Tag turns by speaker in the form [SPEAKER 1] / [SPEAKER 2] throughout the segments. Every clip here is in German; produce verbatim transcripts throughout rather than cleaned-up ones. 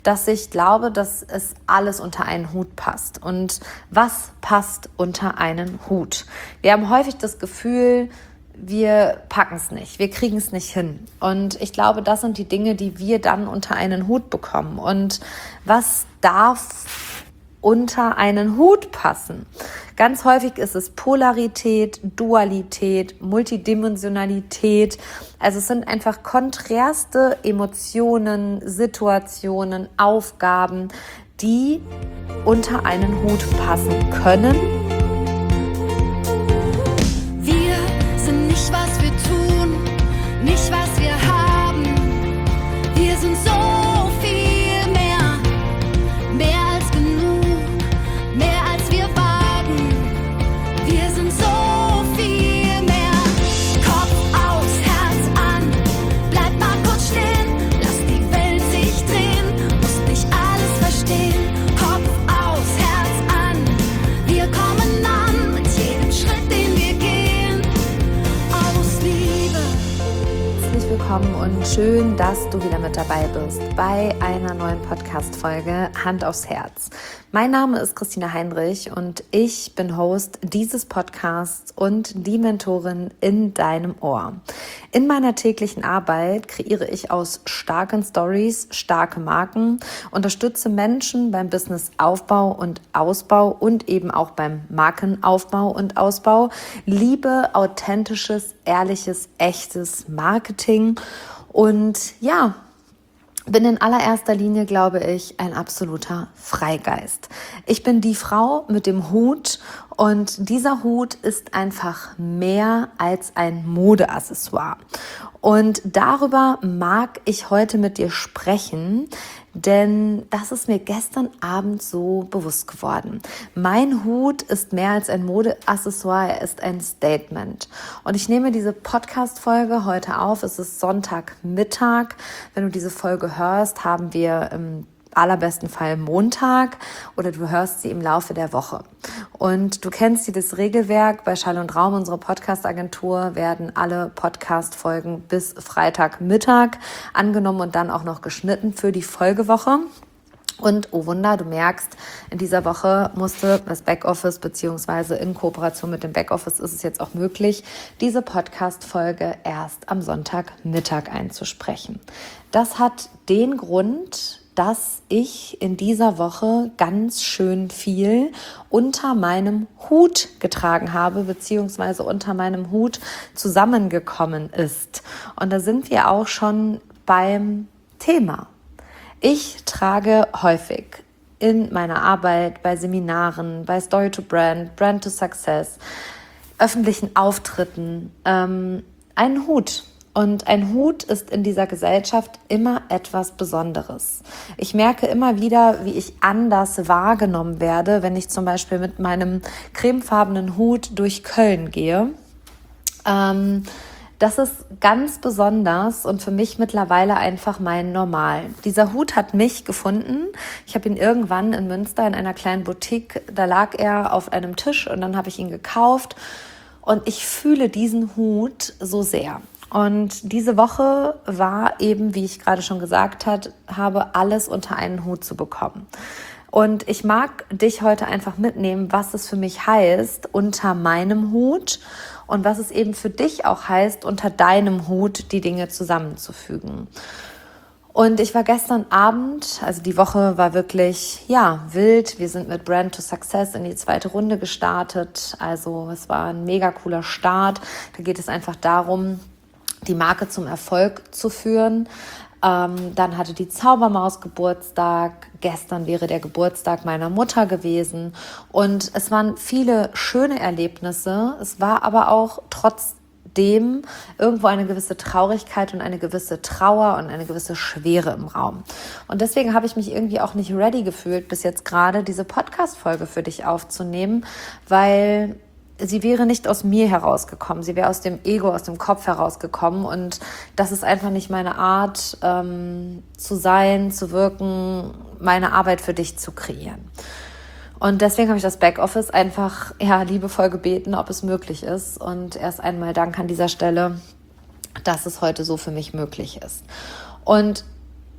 [SPEAKER 1] dass ich glaube, dass es alles unter einen Hut passt. Und was passt unter einen Hut? Wir haben häufig das Gefühl, wir packen es nicht, wir kriegen es nicht hin. Und ich glaube, das sind die Dinge, die wir dann unter einen Hut bekommen. Und was darf unter einen Hut passen? Ganz häufig ist es Polarität, Dualität, Multidimensionalität. Also es sind einfach konträrste Emotionen, Situationen, Aufgaben, die unter einen Hut passen können.
[SPEAKER 2] Wir sind nicht, was wir tun, nicht, was wir haben. Wir sind so viel mehr, mehr als genug, mehr als wir wagen. Wir sind so viel mehr. Kopf aus, Herz an, bleib mal kurz stehen, lass die Welt sich drehen, musst nicht alles verstehen. Kopf aus, Herz an, wir kommen an mit jedem Schritt, den wir gehen, aus Liebe.
[SPEAKER 1] Herzlich willkommen und schön, dass du wieder mit dabei bist bei einer neuen Podcast-Folge Hand aufs Herz. Mein Name ist Christina Heinrich und ich bin Host dieses Podcasts und die Mentorin in deinem Ohr. In meiner täglichen Arbeit kreiere ich aus starken Stories starke Marken, unterstütze Menschen beim Businessaufbau und Ausbau und eben auch beim Markenaufbau und Ausbau, liebe authentisches, ehrliches, echtes Marketing und ja, bin in allererster Linie, glaube ich, ein absoluter Freigeist. Ich bin die Frau mit dem Hut und dieser Hut ist einfach mehr als ein Modeaccessoire. Und darüber mag ich heute mit dir sprechen, denn das ist mir gestern Abend so bewusst geworden. Mein Hut ist mehr als ein Modeaccessoire, er ist ein Statement. Und ich nehme diese Podcast-Folge heute auf, es ist Sonntagmittag. Wenn du diese Folge hörst, haben wir im allerbesten Fall Montag oder du hörst sie im Laufe der Woche. Und du kennst dieses Regelwerk, bei Schall und Raum, unserer Podcast-Agentur, werden alle Podcast-Folgen bis Freitagmittag angenommen und dann auch noch geschnitten für die Folgewoche. Und oh Wunder, du merkst, in dieser Woche musste das Backoffice, beziehungsweise in Kooperation mit dem Backoffice ist es jetzt auch möglich, diese Podcast-Folge erst am Sonntagmittag einzusprechen. Das hat den Grund, dass ich in dieser Woche ganz schön viel unter meinem Hut getragen habe, beziehungsweise unter meinem Hut zusammengekommen ist. Und da sind wir auch schon beim Thema. Ich trage häufig in meiner Arbeit, bei Seminaren, bei Story to Brand, Brand to Success, öffentlichen Auftritten ähm, einen Hut. Und ein Hut ist in dieser Gesellschaft immer etwas Besonderes. Ich merke immer wieder, wie ich anders wahrgenommen werde, wenn ich zum Beispiel mit meinem cremefarbenen Hut durch Köln gehe. Ähm, das ist ganz besonders und für mich mittlerweile einfach mein Normal. Dieser Hut hat mich gefunden. Ich habe ihn irgendwann in Münster in einer kleinen Boutique, da lag er auf einem Tisch und dann habe ich ihn gekauft. Und ich fühle diesen Hut so sehr. Und diese Woche war eben, wie ich gerade schon gesagt hat, habe, alles unter einen Hut zu bekommen. Und ich mag dich heute einfach mitnehmen, was es für mich heißt, unter meinem Hut und was es eben für dich auch heißt, unter deinem Hut die Dinge zusammenzufügen. Und ich war gestern Abend, also die Woche war wirklich, ja, wild. Wir sind mit Brand to Success in die zweite Runde gestartet. Also es war ein mega cooler Start. Da geht es einfach darum, die Marke zum Erfolg zu führen. Ähm, dann hatte die Zaubermaus Geburtstag. Gestern wäre der Geburtstag meiner Mutter gewesen. Und es waren viele schöne Erlebnisse. Es war aber auch trotzdem irgendwo eine gewisse Traurigkeit und eine gewisse Trauer und eine gewisse Schwere im Raum. Und deswegen habe ich mich irgendwie auch nicht ready gefühlt, bis jetzt gerade diese Podcast-Folge für dich aufzunehmen, weil sie wäre nicht aus mir herausgekommen, sie wäre aus dem Ego, aus dem Kopf herausgekommen und das ist einfach nicht meine Art, ähm, zu sein, zu wirken, meine Arbeit für dich zu kreieren. Und deswegen habe ich das Backoffice einfach ja liebevoll gebeten, ob es möglich ist und erst einmal Dank an dieser Stelle, dass es heute so für mich möglich ist. Und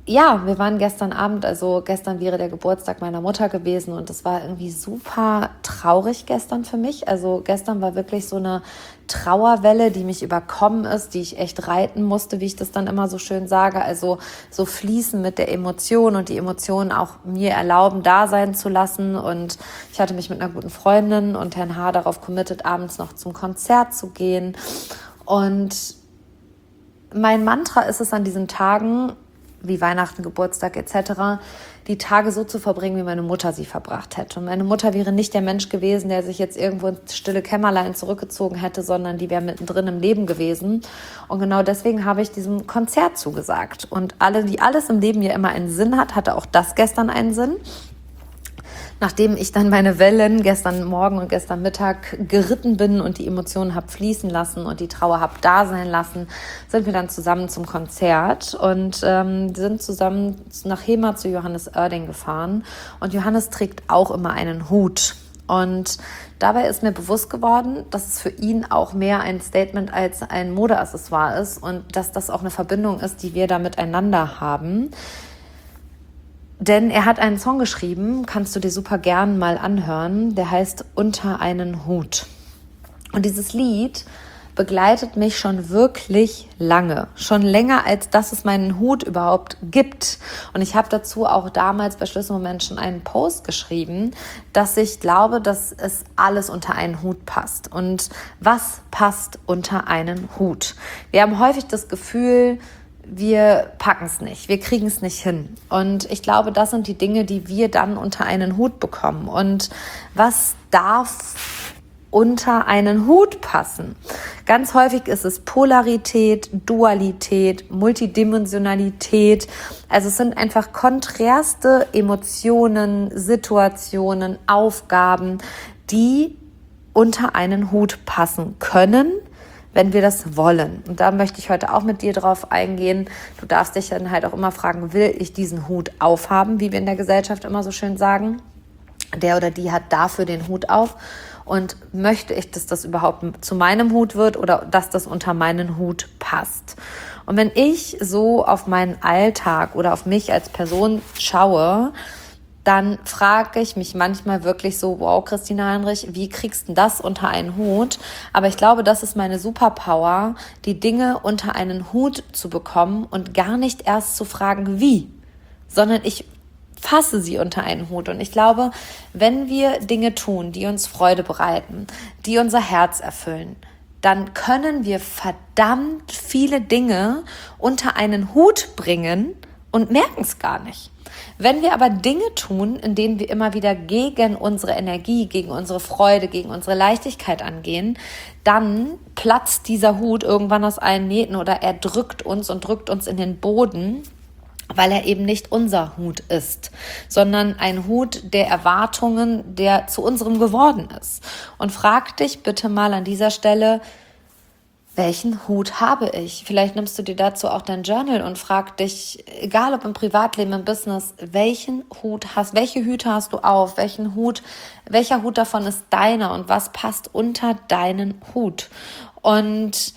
[SPEAKER 1] ja, wir waren gestern Abend, also gestern wäre der Geburtstag meiner Mutter gewesen und es war irgendwie super traurig gestern für mich. Also gestern war wirklich so eine Trauerwelle, die mich überkommen ist, die ich echt reiten musste, wie ich das dann immer so schön sage. Also so fließen mit der Emotion und die Emotionen auch mir erlauben, da sein zu lassen. Und ich hatte mich mit einer guten Freundin und Herrn H. darauf committed, abends noch zum Konzert zu gehen. Und mein Mantra ist es an diesen Tagen, wie Weihnachten, Geburtstag et cetera, die Tage so zu verbringen, wie meine Mutter sie verbracht hätte. Und meine Mutter wäre nicht der Mensch gewesen, der sich jetzt irgendwo ins stille Kämmerlein zurückgezogen hätte, sondern die wäre mittendrin im Leben gewesen. Und genau deswegen habe ich diesem Konzert zugesagt. Und alle, die alles im Leben ja immer einen Sinn hat, hatte auch das gestern einen Sinn. Nachdem ich dann meine Wellen gestern Morgen und gestern Mittag geritten bin und die Emotionen habe fließen lassen und die Trauer habe da sein lassen, sind wir dann zusammen zum Konzert und ähm, sind zusammen nach Hema zu Johannes Oerding gefahren. Und Johannes trägt auch immer einen Hut. Und dabei ist mir bewusst geworden, dass es für ihn auch mehr ein Statement als ein Modeaccessoire ist und dass das auch eine Verbindung ist, die wir da miteinander haben. Denn er hat einen Song geschrieben, kannst du dir super gern mal anhören, der heißt Unter einen Hut. Und dieses Lied begleitet mich schon wirklich lange, schon länger, als dass es meinen Hut überhaupt gibt. Und ich habe dazu auch damals bei Schlüsselmoment schon einen Post geschrieben, dass ich glaube, dass es alles unter einen Hut passt. Und was passt unter einen Hut? Wir haben häufig das Gefühl, wir packen es nicht, wir kriegen es nicht hin. Und ich glaube, das sind die Dinge, die wir dann unter einen Hut bekommen. Und was darf unter einen Hut passen? Ganz häufig ist es Polarität, Dualität, Multidimensionalität. Also es sind einfach konträrste Emotionen, Situationen, Aufgaben, die unter einen Hut passen können, wenn wir das wollen. Und da möchte ich heute auch mit dir drauf eingehen. Du darfst dich dann halt auch immer fragen, will ich diesen Hut aufhaben, wie wir in der Gesellschaft immer so schön sagen? Der oder die hat dafür den Hut auf. Und möchte ich, dass das überhaupt zu meinem Hut wird oder dass das unter meinen Hut passt? Und wenn ich so auf meinen Alltag oder auf mich als Person schaue, dann frage ich mich manchmal wirklich so, wow, Christina Heinrich, wie kriegst du das unter einen Hut? Aber ich glaube, das ist meine Superpower, die Dinge unter einen Hut zu bekommen und gar nicht erst zu fragen, wie, sondern ich fasse sie unter einen Hut. Und ich glaube, wenn wir Dinge tun, die uns Freude bereiten, die unser Herz erfüllen, dann können wir verdammt viele Dinge unter einen Hut bringen und merken es gar nicht. Wenn wir aber Dinge tun, in denen wir immer wieder gegen unsere Energie, gegen unsere Freude, gegen unsere Leichtigkeit angehen, dann platzt dieser Hut irgendwann aus allen Nähten oder er drückt uns und drückt uns in den Boden, weil er eben nicht unser Hut ist, sondern ein Hut der Erwartungen, der zu unserem geworden ist. Und frag dich bitte mal an dieser Stelle, welchen Hut habe ich? Vielleicht nimmst du dir dazu auch dein Journal und frag dich, egal ob im Privatleben, im Business, welchen Hut hast, welche Hüte hast du auf? Welchen Hut, welcher Hut davon ist deiner und was passt unter deinen Hut? Und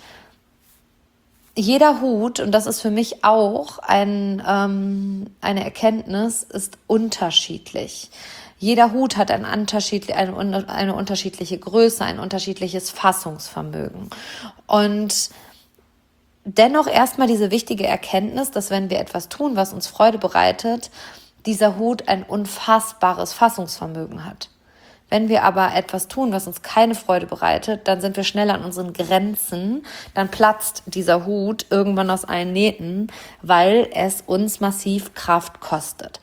[SPEAKER 1] jeder Hut, und das ist für mich auch ein, ähm, eine Erkenntnis, ist unterschiedlich. Jeder Hut hat ein unterschiedli- eine, eine unterschiedliche Größe, ein unterschiedliches Fassungsvermögen. Und dennoch erstmal diese wichtige Erkenntnis, dass wenn wir etwas tun, was uns Freude bereitet, dieser Hut ein unfassbares Fassungsvermögen hat. Wenn wir aber etwas tun, was uns keine Freude bereitet, dann sind wir schnell an unseren Grenzen, dann platzt dieser Hut irgendwann aus allen Nähten, weil es uns massiv Kraft kostet.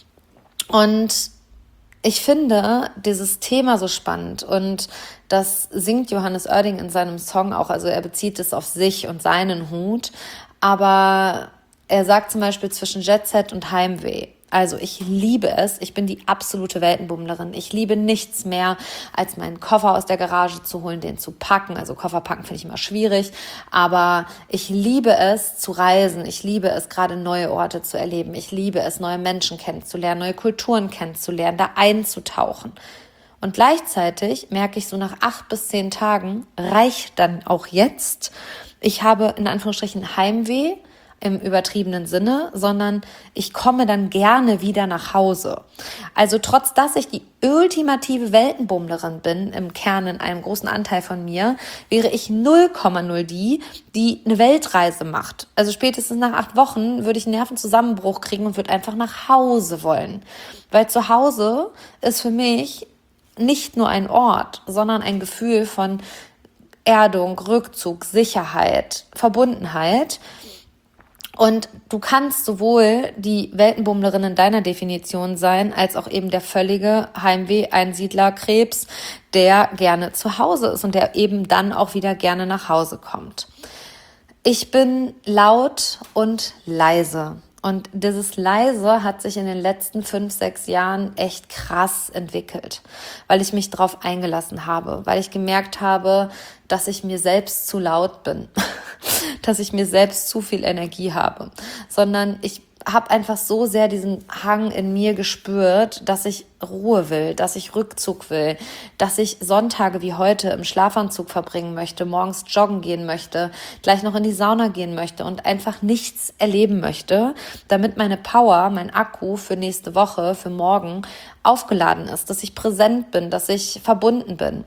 [SPEAKER 1] Und ich finde dieses Thema so spannend und das singt Johannes Oerding in seinem Song auch, also er bezieht es auf sich und seinen Hut, aber er sagt zum Beispiel zwischen Jetset und Heimweh. Also ich liebe es, ich bin die absolute Weltenbummlerin. Ich liebe nichts mehr, als meinen Koffer aus der Garage zu holen, den zu packen. Also Koffer packen finde ich immer schwierig, aber ich liebe es zu reisen. Ich liebe es, gerade neue Orte zu erleben. Ich liebe es, neue Menschen kennenzulernen, neue Kulturen kennenzulernen, da einzutauchen. Und gleichzeitig merke ich so nach acht bis zehn Tagen, reicht dann auch jetzt. Ich habe in Anführungsstrichen Heimweh, im übertriebenen Sinne, sondern ich komme dann gerne wieder nach Hause. Also trotz, dass ich die ultimative Weltenbummlerin bin, im Kern in einem großen Anteil von mir, wäre ich null Komma null die, die eine Weltreise macht. Also spätestens nach acht Wochen würde ich einen Nervenzusammenbruch kriegen und würde einfach nach Hause wollen. Weil zu Hause ist für mich nicht nur ein Ort, sondern ein Gefühl von Erdung, Rückzug, Sicherheit, Verbundenheit. Und du kannst sowohl die Weltenbummlerin in deiner Definition sein, als auch eben der völlige Heimweh-Einsiedler-Krebs, der gerne zu Hause ist und der eben dann auch wieder gerne nach Hause kommt. Ich bin laut und leise. Und dieses Leise hat sich in den letzten fünf, sechs Jahren echt krass entwickelt, weil ich mich darauf eingelassen habe, weil ich gemerkt habe, dass ich mir selbst zu laut bin, dass ich mir selbst zu viel Energie habe, sondern ich habe einfach so sehr diesen Hang in mir gespürt, dass ich Ruhe will, dass ich Rückzug will, dass ich Sonntage wie heute im Schlafanzug verbringen möchte, morgens joggen gehen möchte, gleich noch in die Sauna gehen möchte und einfach nichts erleben möchte, damit meine Power, mein Akku für nächste Woche, für morgen aufgeladen ist, dass ich präsent bin, dass ich verbunden bin.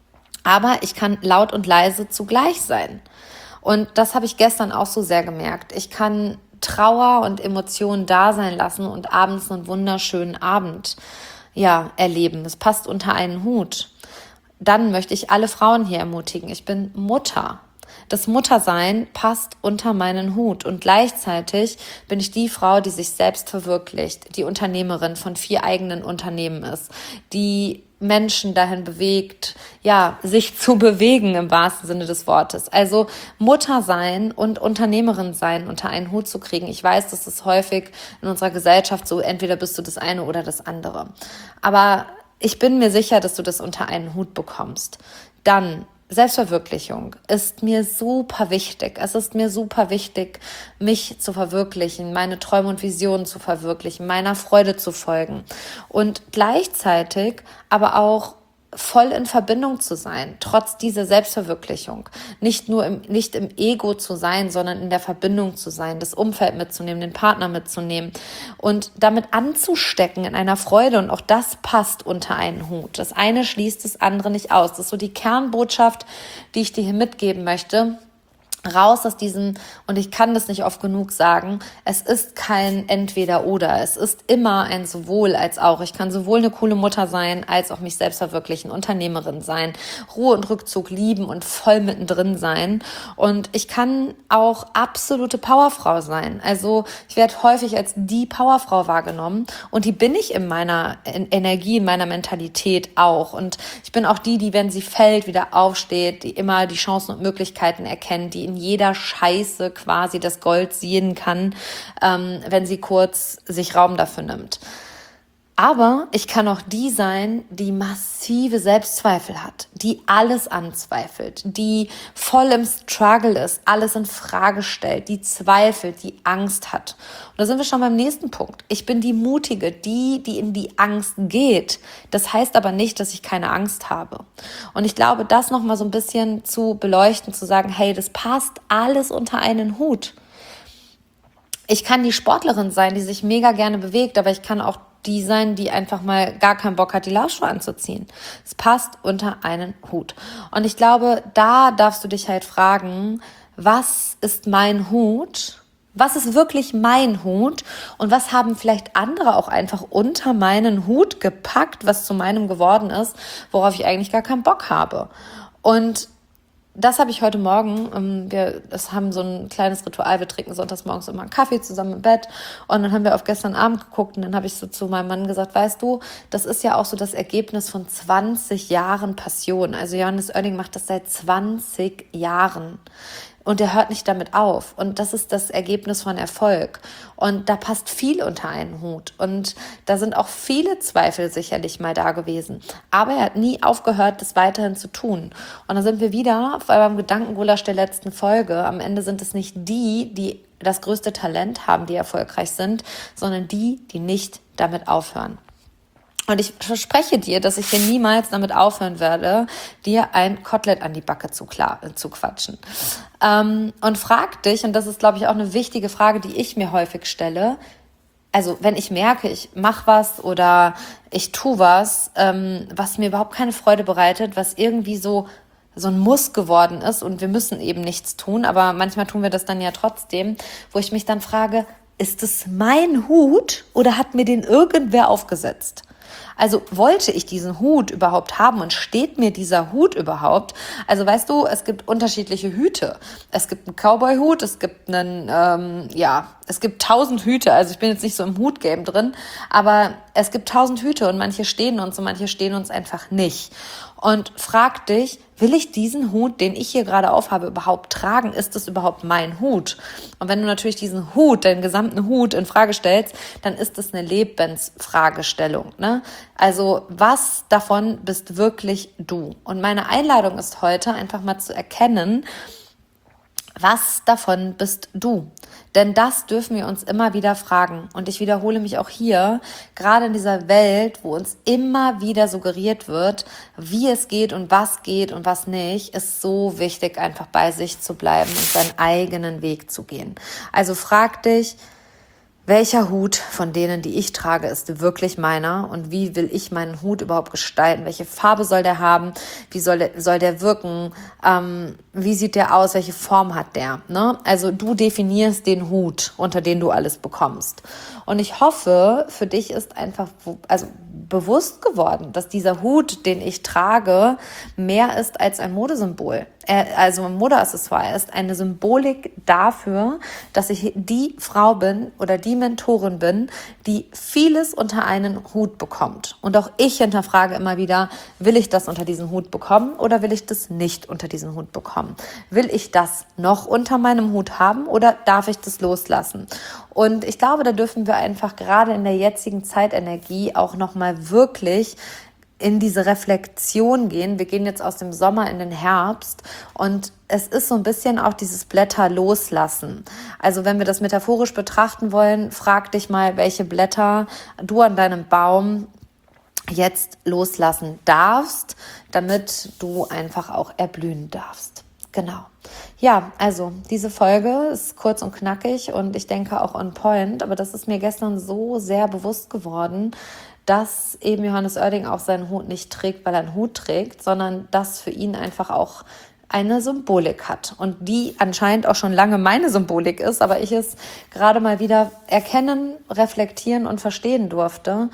[SPEAKER 1] Aber ich kann laut und leise zugleich sein. Und das habe ich gestern auch so sehr gemerkt. Ich kann Trauer und Emotionen da sein lassen und abends einen wunderschönen Abend ja, erleben. Es passt unter einen Hut. Dann möchte ich alle Frauen hier ermutigen. Ich bin Mutter. Das Muttersein passt unter meinen Hut und gleichzeitig bin ich die Frau, die sich selbst verwirklicht, die Unternehmerin von vier eigenen Unternehmen ist, die Menschen dahin bewegt, ja, sich zu bewegen im wahrsten Sinne des Wortes. Also Mutter sein und Unternehmerin sein unter einen Hut zu kriegen. Ich weiß, das ist häufig in unserer Gesellschaft so, entweder bist du das eine oder das andere. Aber ich bin mir sicher, dass du das unter einen Hut bekommst. Dann Selbstverwirklichung ist mir super wichtig. Es ist mir super wichtig, mich zu verwirklichen, meine Träume und Visionen zu verwirklichen, meiner Freude zu folgen und gleichzeitig aber auch voll in Verbindung zu sein, trotz dieser Selbstverwirklichung. Nicht nur im, nicht im Ego zu sein, sondern in der Verbindung zu sein, das Umfeld mitzunehmen, den Partner mitzunehmen und damit anzustecken in einer Freude. Und auch das passt unter einen Hut. Das eine schließt das andere nicht aus. Das ist so die Kernbotschaft, die ich dir hier mitgeben möchte. Raus aus diesem, und ich kann das nicht oft genug sagen, es ist kein Entweder-Oder, es ist immer ein sowohl als auch. Ich kann sowohl eine coole Mutter sein, als auch mich selbst verwirklichen, Unternehmerin sein, Ruhe und Rückzug lieben und voll mittendrin sein. Und ich kann auch absolute Powerfrau sein. Also ich werde häufig als die Powerfrau wahrgenommen und die bin ich in meiner Energie, in meiner Mentalität auch. Und ich bin auch die, die, wenn sie fällt, wieder aufsteht, die immer die Chancen und Möglichkeiten erkennt, die in jeder Scheiße quasi das Gold sehen kann, ähm, wenn sie kurz sich Raum dafür nimmt. Aber ich kann auch die sein, die massive Selbstzweifel hat, die alles anzweifelt, die voll im Struggle ist, alles in Frage stellt, die zweifelt, die Angst hat. Und da sind wir schon beim nächsten Punkt. Ich bin die Mutige, die, die in die Angst geht. Das heißt aber nicht, dass ich keine Angst habe. Und ich glaube, das nochmal so ein bisschen zu beleuchten, zu sagen, hey, das passt alles unter einen Hut. Ich kann die Sportlerin sein, die sich mega gerne bewegt, aber ich kann auch die sein, die einfach mal gar keinen Bock hat, die Laufschuhe anzuziehen. Es passt unter einen Hut. Und ich glaube, da darfst du dich halt fragen, was ist mein Hut? Was ist wirklich mein Hut? Und was haben vielleicht andere auch einfach unter meinen Hut gepackt, was zu meinem geworden ist, worauf ich eigentlich gar keinen Bock habe? Und das habe ich heute Morgen, ähm, wir das haben so ein kleines Ritual, wir trinken sonntags morgens immer einen Kaffee zusammen im Bett und dann haben wir auf gestern Abend geguckt und dann habe ich so zu meinem Mann gesagt, weißt du, das ist ja auch so das Ergebnis von zwanzig Jahren Passion. Also Johannes Oerding macht das seit zwanzig Jahren. Und er hört nicht damit auf. Und das ist das Ergebnis von Erfolg. Und da passt viel unter einen Hut. Und da sind auch viele Zweifel sicherlich mal da gewesen. Aber er hat nie aufgehört, das weiterhin zu tun. Und da sind wir wieder beim Gedankengulasch der letzten Folge. Am Ende sind es nicht die, die das größte Talent haben, die erfolgreich sind, sondern die, die nicht damit aufhören. Und ich verspreche dir, dass ich hier niemals damit aufhören werde, dir ein Kotelett an die Backe zu, klar, äh, zu quatschen. Ähm, und frag dich, und das ist, glaube ich, auch eine wichtige Frage, die ich mir häufig stelle, also wenn ich merke, ich mache was oder ich tue was, ähm, was mir überhaupt keine Freude bereitet, was irgendwie so so ein Muss geworden ist und wir müssen eben nichts tun, aber manchmal tun wir das dann ja trotzdem, wo ich mich dann frage, ist es mein Hut oder hat mir den irgendwer aufgesetzt? Also wollte ich diesen Hut überhaupt haben und steht mir dieser Hut überhaupt? Also weißt du, es gibt unterschiedliche Hüte. Es gibt einen Cowboy-Hut, es gibt einen, ähm, ja, es gibt tausend Hüte. Also ich bin jetzt nicht so im Hut-Game drin, aber es gibt tausend Hüte und manche stehen uns und manche stehen uns einfach nicht. Und frag dich, will ich diesen Hut, den ich hier gerade aufhabe, überhaupt tragen? Ist das überhaupt mein Hut? Und wenn du natürlich diesen Hut, deinen gesamten Hut in Frage stellst, dann ist das eine Lebensfragestellung, ne? Also was davon bist wirklich du? Und meine Einladung ist heute einfach mal zu erkennen, was davon bist du? Denn das dürfen wir uns immer wieder fragen. Und ich wiederhole mich auch hier, gerade in dieser Welt, wo uns immer wieder suggeriert wird, wie es geht und was geht und was nicht, ist so wichtig, einfach bei sich zu bleiben und seinen eigenen Weg zu gehen. Also frag dich, welcher Hut von denen, die ich trage, ist wirklich meiner und wie will ich meinen Hut überhaupt gestalten? Welche Farbe soll der haben? Wie soll der, soll der wirken? Ähm, wie sieht der aus? Welche Form hat der? Ne? Also du definierst den Hut, unter den du alles bekommst. Und ich hoffe, für dich ist einfach also bewusst geworden, dass dieser Hut, den ich trage, mehr ist als ein Modesymbol. Er, also ein Modeaccessoire. Er ist eine Symbolik dafür, dass ich die Frau bin oder die Mentorin bin, die vieles unter einen Hut bekommt. Und auch ich hinterfrage immer wieder, will ich das unter diesen Hut bekommen oder will ich das nicht unter diesen Hut bekommen? Will ich das noch unter meinem Hut haben oder darf ich das loslassen? Und ich glaube, da dürfen wir einfach gerade in der jetzigen Zeitenergie auch nochmal wirklich in diese Reflexion gehen. Wir gehen jetzt aus dem Sommer in den Herbst und es ist so ein bisschen auch dieses Blätter loslassen. Also wenn wir das metaphorisch betrachten wollen, frag dich mal, welche Blätter du an deinem Baum jetzt loslassen darfst, damit du einfach auch erblühen darfst. Genau. Ja, also diese Folge ist kurz und knackig und ich denke auch on point, aber das ist mir gestern so sehr bewusst geworden, dass eben Johannes Oerding auch seinen Hut nicht trägt, weil er einen Hut trägt, sondern dass für ihn einfach auch eine Symbolik hat und die anscheinend auch schon lange meine Symbolik ist, aber ich es gerade mal wieder erkennen, reflektieren und verstehen durfte.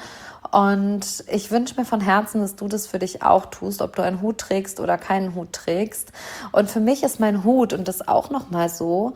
[SPEAKER 1] Und ich wünsche mir von Herzen, dass du das für dich auch tust, ob du einen Hut trägst oder keinen Hut trägst. Und für mich ist mein Hut, und das auch nochmal so,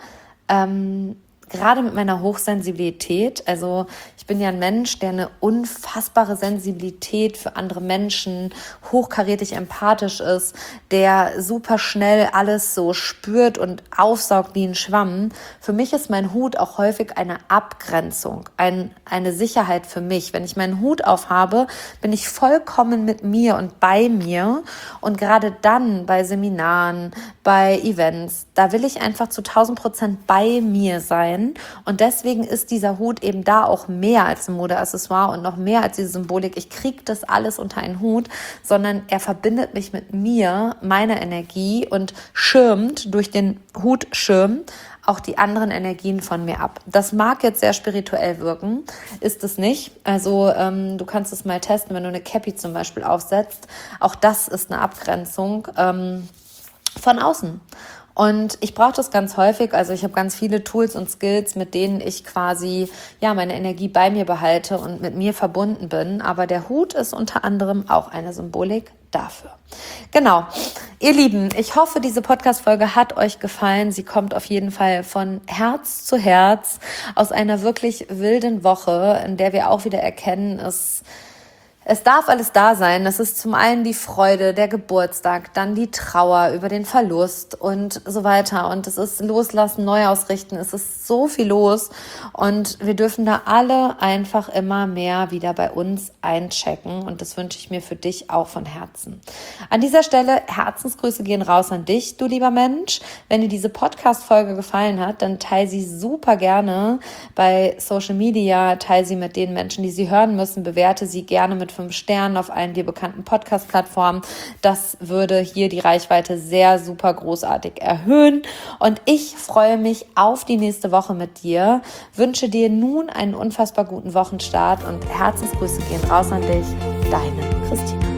[SPEAKER 1] ähm, gerade mit meiner Hochsensibilität, also ich bin ja ein Mensch, der eine unfassbare Sensibilität für andere Menschen, hochkarätig empathisch ist, der super schnell alles so spürt und aufsaugt wie ein Schwamm. Für mich ist mein Hut auch häufig eine Abgrenzung, ein, eine Sicherheit für mich. Wenn ich meinen Hut aufhabe, bin ich vollkommen mit mir und bei mir. Und gerade dann bei Seminaren, bei Events, da will ich einfach zu tausend Prozent bei mir sein. Und deswegen ist dieser Hut eben da auch mehr als ein Modeaccessoire und noch mehr als diese Symbolik. Ich kriege das alles unter einen Hut, sondern er verbindet mich mit mir, meiner Energie und schirmt durch den Hutschirm auch die anderen Energien von mir ab. Das mag jetzt sehr spirituell wirken, ist es nicht. Also ähm, du kannst es mal testen, wenn du eine Cappy zum Beispiel aufsetzt. Auch das ist eine Abgrenzung ähm, von außen. Und ich brauche das ganz häufig, also ich habe ganz viele Tools und Skills, mit denen ich quasi ja meine Energie bei mir behalte und mit mir verbunden bin. Aber der Hut ist unter anderem auch eine Symbolik dafür. Genau. Ihr Lieben, ich hoffe, diese Podcast-Folge hat euch gefallen. Sie kommt auf jeden Fall von Herz zu Herz aus einer wirklich wilden Woche, in der wir auch wieder erkennen, es Es darf alles da sein. Das ist zum einen die Freude, der Geburtstag, dann die Trauer über den Verlust und so weiter. Und es ist Loslassen, Neuausrichten. Es ist so viel los. Und wir dürfen da alle einfach immer mehr wieder bei uns einchecken. Und das wünsche ich mir für dich auch von Herzen. An dieser Stelle Herzensgrüße gehen raus an dich, du lieber Mensch. Wenn dir diese Podcast-Folge gefallen hat, dann teile sie super gerne bei Social Media. Teile sie mit den Menschen, die sie hören müssen. Bewerte sie gerne mit fünf Sternen auf allen dir bekannten Podcast-Plattformen. Das würde hier die Reichweite sehr super großartig erhöhen. Und ich freue mich auf die nächste Woche mit dir. Wünsche dir nun einen unfassbar guten Wochenstart und Herzensgrüße gehen raus an dich. Deine Christina.